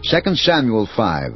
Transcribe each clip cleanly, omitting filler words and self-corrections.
2 Samuel 5.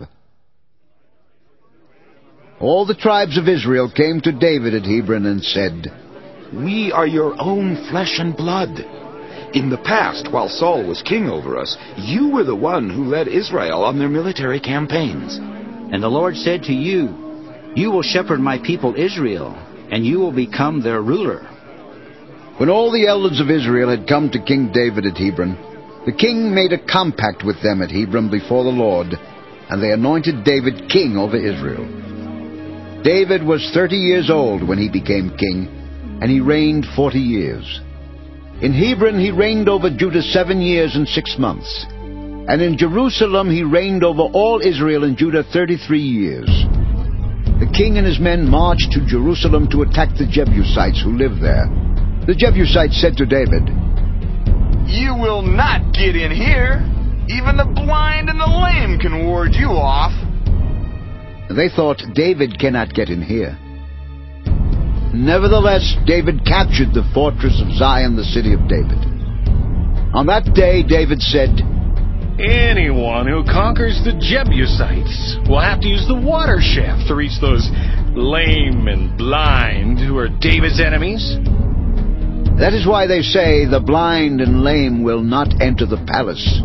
All the tribes of Israel came to David at Hebron and said, "We are your own flesh and blood. In the past, while Saul was king over us, you were the one who led Israel on their military campaigns." And the Lord said to you, "You will shepherd my people Israel, and you will become their ruler." When all the elders of Israel had come to King David at Hebron, the king made a compact with them at Hebron before the Lord, and they anointed David king over Israel. David was 30 years old when he became king, and he reigned 40 years. In Hebron he reigned over Judah 7 years and 6 months. And in Jerusalem he reigned over all Israel and Judah 33 years. The king and his men marched to Jerusalem to attack the Jebusites who lived there. The Jebusites said to David, "You will not get in here. Even the blind and the lame can ward you off." They thought, "David cannot get in here." Nevertheless, David captured the fortress of Zion, the city of David. On that day, David said, "Anyone who conquers the Jebusites will have to use the water shaft to reach those lame and blind who are David's enemies." That is why they say, "The blind and lame will not enter the palace."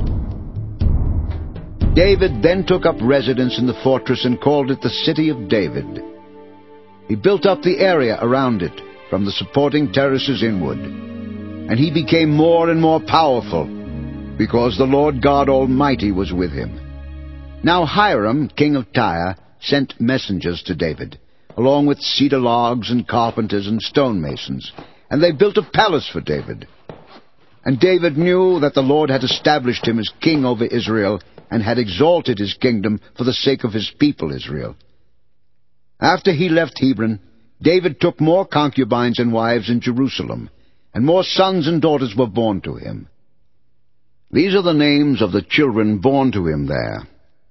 David then took up residence in the fortress and called it the City of David. He built up the area around it, from the supporting terraces inward. And he became more and more powerful, because the Lord God Almighty was with him. Now Hiram, king of Tyre, sent messengers to David, along with cedar logs and carpenters and stonemasons, and they built a palace for David. And David knew that the Lord had established him as king over Israel, and had exalted his kingdom for the sake of his people Israel. After he left Hebron, David took more concubines and wives in Jerusalem, and more sons and daughters were born to him. These are the names of the children born to him there: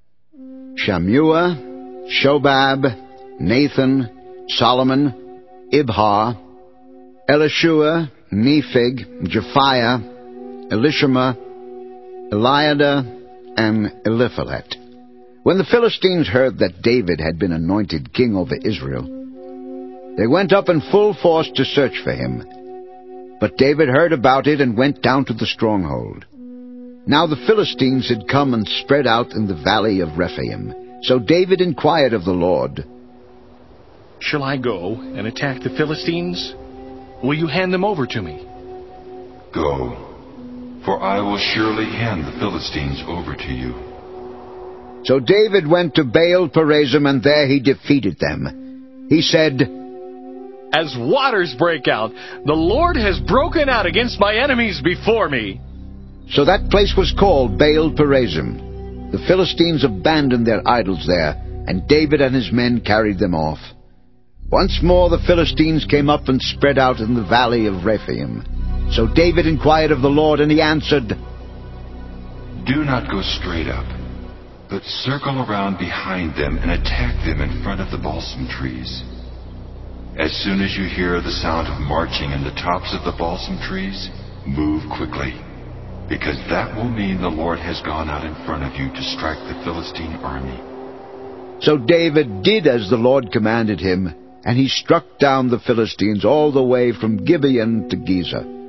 Shammua, Shobab, Nathan, Solomon, Ibhar, Elishua, Nepheg, Japhiah, Elishama, Eliada, and Eliphalet. When the Philistines heard that David had been anointed king over Israel, they went up in full force to search for him. But David heard about it and went down to the stronghold. Now the Philistines had come and spread out in the valley of Rephaim. So David inquired of the Lord, "Shall I go and attack the Philistines? Will you hand them over to me?" "Go, for I will surely hand the Philistines over to you." So David went to Baal-perazim, and there he defeated them. He said, "As waters break out, the Lord has broken out against my enemies before me." So that place was called Baal-perazim. The Philistines abandoned their idols there, and David and his men carried them off. Once more the Philistines came up and spread out in the valley of Rephaim. So David inquired of the Lord, and he answered, "Do not go straight up, but circle around behind them and attack them in front of the balsam trees. As soon as you hear the sound of marching in the tops of the balsam trees, move quickly, because that will mean the Lord has gone out in front of you to strike the Philistine army." So David did as the Lord commanded him, and he struck down the Philistines all the way from Gibeon to Gezer.